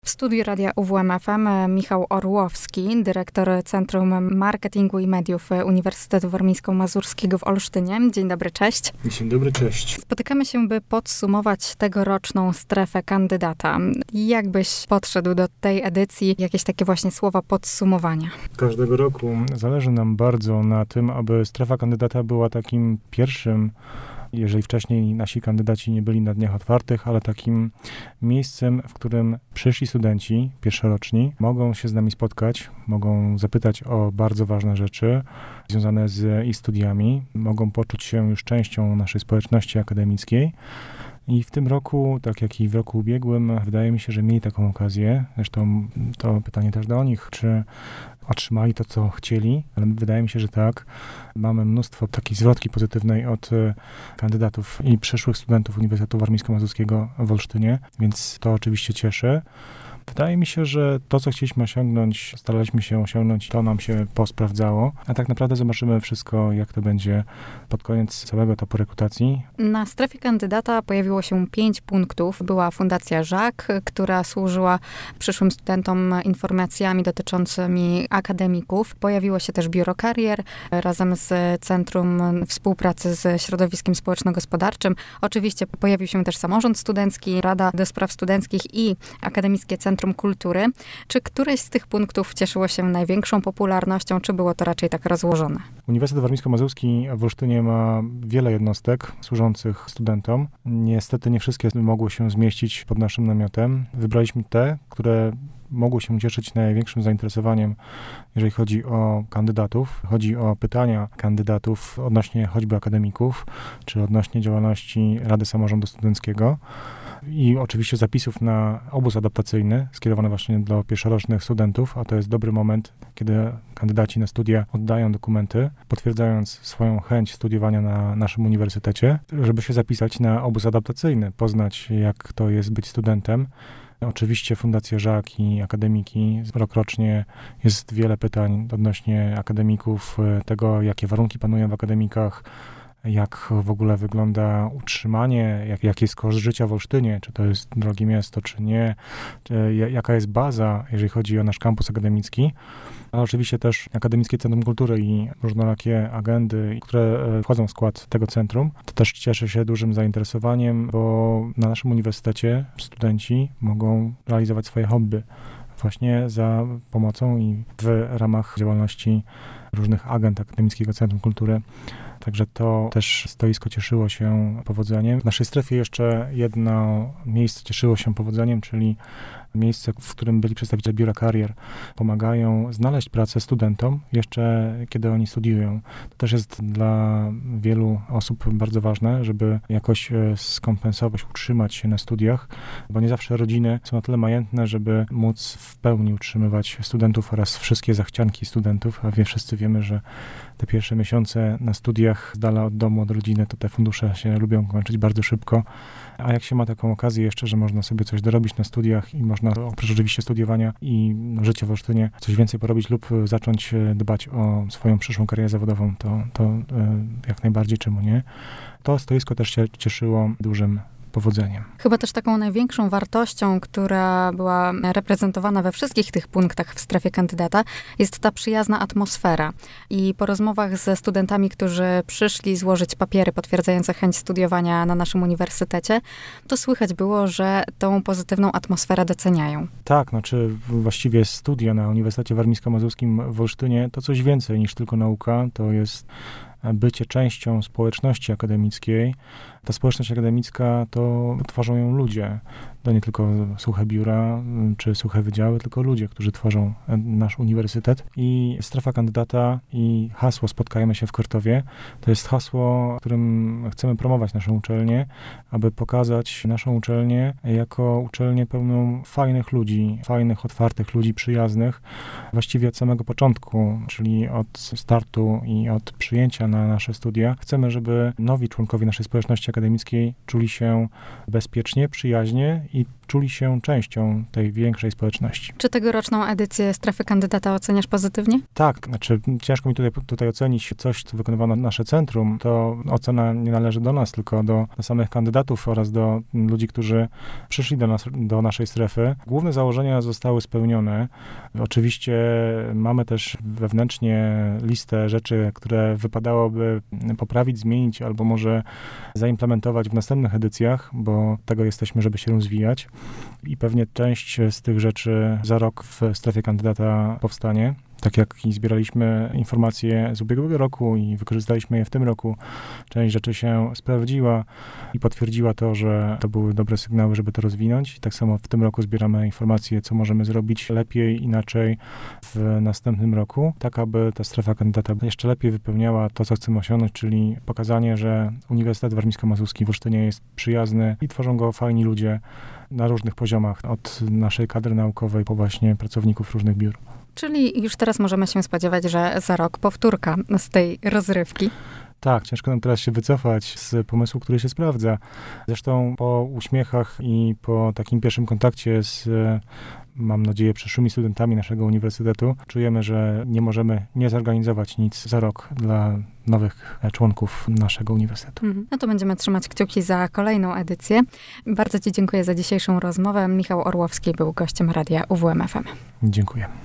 W studiu Radia UWMFM Michał Orłowski, dyrektor Centrum Marketingu i Mediów Uniwersytetu Warmińsko-Mazurskiego w Olsztynie. Dzień dobry, cześć. Dzień dobry, cześć. Spotykamy się, by podsumować tegoroczną strefę kandydata. Jak byś podszedł do tej edycji? Jakieś takie właśnie słowa podsumowania? Każdego roku zależy nam bardzo na tym, aby strefa kandydata była takim pierwszym, jeżeli wcześniej nasi kandydaci nie byli na dniach otwartych, ale takim miejscem, w którym przyszli studenci, pierwszoroczni, mogą się z nami spotkać, mogą zapytać o bardzo ważne rzeczy związane z ich studiami, mogą poczuć się już częścią naszej społeczności akademickiej. I w tym roku, tak jak i w roku ubiegłym, wydaje mi się, że mieli taką okazję. Zresztą to pytanie też do nich, czy otrzymali to, co chcieli, ale wydaje mi się, że tak. Mamy mnóstwo takiej zwrotki pozytywnej od kandydatów i przyszłych studentów Uniwersytetu Warmińsko-Mazurskiego w Olsztynie, więc to oczywiście cieszy. Wydaje mi się, że to, co chcieliśmy osiągnąć, staraliśmy się osiągnąć, to nam się posprawdzało, a tak naprawdę zobaczymy wszystko, jak to będzie pod koniec całego etapu rekrutacji. Na strefie kandydata pojawiło się 5 punktów. Była Fundacja Żak, która służyła przyszłym studentom informacjami dotyczącymi akademików. Pojawiło się też Biuro Karier razem z Centrum Współpracy z Środowiskiem Społeczno-Gospodarczym. Oczywiście pojawił się też Samorząd Studencki, Rada do Spraw Studenckich i Akademickie Centrum Kultury. Czy któreś z tych punktów cieszyło się największą popularnością, czy było to raczej tak rozłożone? Uniwersytet Warmińsko-Mazurski w Olsztynie ma wiele jednostek służących studentom. Niestety nie wszystkie mogły się zmieścić pod naszym namiotem. Wybraliśmy te, które mogły się cieszyć największym zainteresowaniem, jeżeli chodzi o kandydatów. Chodzi o pytania kandydatów odnośnie choćby akademików, czy odnośnie działalności Rady Samorządu Studenckiego. I oczywiście zapisów na obóz adaptacyjny skierowany właśnie do pierwszorocznych studentów, a to jest dobry moment, kiedy kandydaci na studia oddają dokumenty, potwierdzając swoją chęć studiowania na naszym uniwersytecie, żeby się zapisać na obóz adaptacyjny, poznać, jak to jest być studentem. Oczywiście Fundacja Żak i akademiki. Rokrocznie jest wiele pytań odnośnie akademików, tego, jakie warunki panują w akademikach, jak w ogóle wygląda utrzymanie, jaki jest koszt życia w Olsztynie, czy to jest drogie miasto, czy nie, jaka jest baza, jeżeli chodzi o nasz kampus akademicki, ale oczywiście też Akademickie Centrum Kultury i różnorakie agendy, które wchodzą w skład tego centrum. To też cieszy się dużym zainteresowaniem, bo na naszym uniwersytecie studenci mogą realizować swoje hobby właśnie za pomocą i w ramach działalności różnych agent Akademickiego Centrum Kultury. Także to też stoisko cieszyło się powodzeniem. W naszej strefie jeszcze jedno miejsce cieszyło się powodzeniem, czyli miejsce, w którym byli przedstawiciele Biura Karier. Pomagają znaleźć pracę studentom jeszcze kiedy oni studiują. To też jest dla wielu osób bardzo ważne, żeby jakoś skompensować, utrzymać się na studiach, bo nie zawsze rodziny są na tyle majętne, żeby móc w pełni utrzymywać studentów oraz wszystkie zachcianki studentów, a wszyscy wiemy, że te pierwsze miesiące na studiach z dala od domu, od rodziny, to te fundusze się lubią kończyć bardzo szybko. A jak się ma taką okazję jeszcze, że można sobie coś dorobić na studiach i można oprócz oczywiście studiowania i życia w Olsztynie coś więcej porobić lub zacząć dbać o swoją przyszłą karierę zawodową, to jak najbardziej czemu nie. To stoisko też się cieszyło dużym powodzeniem. Chyba też taką największą wartością, która była reprezentowana we wszystkich tych punktach w strefie kandydata, jest ta przyjazna atmosfera. I po rozmowach ze studentami, którzy przyszli złożyć papiery potwierdzające chęć studiowania na naszym uniwersytecie, to słychać było, że tą pozytywną atmosferę doceniają. Tak, znaczy właściwie studia na Uniwersytecie Warmińsko-Mazurskim w Olsztynie to coś więcej niż tylko nauka, to jest bycie częścią społeczności akademickiej. Ta społeczność akademicka to tworzą ją ludzie. To nie tylko suche biura czy suche wydziały, tylko ludzie, którzy tworzą nasz uniwersytet. I strefa kandydata i hasło "Spotkajmy się w Kortowie" to jest hasło, którym chcemy promować naszą uczelnię, aby pokazać naszą uczelnię jako uczelnię pełną fajnych ludzi, fajnych, otwartych ludzi, przyjaznych. Właściwie od samego początku, czyli od startu i od przyjęcia na nasze studia. Chcemy, żeby nowi członkowie naszej społeczności akademickiej czuli się bezpiecznie, przyjaźnie i czuli się częścią tej większej społeczności. Czy tegoroczną edycję Strefy Kandydata oceniasz pozytywnie? Tak, znaczy ciężko mi tutaj ocenić coś, co wykonywano nasze centrum. To ocena nie należy do nas, tylko do samych kandydatów oraz do ludzi, którzy przyszli do naszej strefy. Główne założenia zostały spełnione. Oczywiście mamy też wewnętrznie listę rzeczy, które wypadałoby poprawić, zmienić albo może zaimplementować w następnych edycjach, bo tego jesteśmy, żeby się rozwijać. I pewnie część z tych rzeczy za rok w strefie kandydata powstanie. Tak jak i zbieraliśmy informacje z ubiegłego roku i wykorzystaliśmy je w tym roku, część rzeczy się sprawdziła i potwierdziła to, że to były dobre sygnały, żeby to rozwinąć. I tak samo w tym roku zbieramy informacje, co możemy zrobić lepiej, inaczej w następnym roku, tak aby ta strefa kandydata jeszcze lepiej wypełniała to, co chcemy osiągnąć, czyli pokazanie, że Uniwersytet Warmińsko-Mazurski w Olsztynie jest przyjazny i tworzą go fajni ludzie na różnych poziomach, od naszej kadry naukowej po właśnie pracowników różnych biur. Czyli już teraz możemy się spodziewać, że za rok powtórka z tej rozrywki. Tak, ciężko nam teraz się wycofać z pomysłu, który się sprawdza. Zresztą po uśmiechach i po takim pierwszym kontakcie z, mam nadzieję, przyszłymi studentami naszego uniwersytetu, czujemy, że nie możemy nie zorganizować nic za rok dla nowych członków naszego uniwersytetu. No to będziemy trzymać kciuki za kolejną edycję. Bardzo Ci dziękuję za dzisiejszą rozmowę. Michał Orłowski był gościem radia UWMFM. Dziękuję.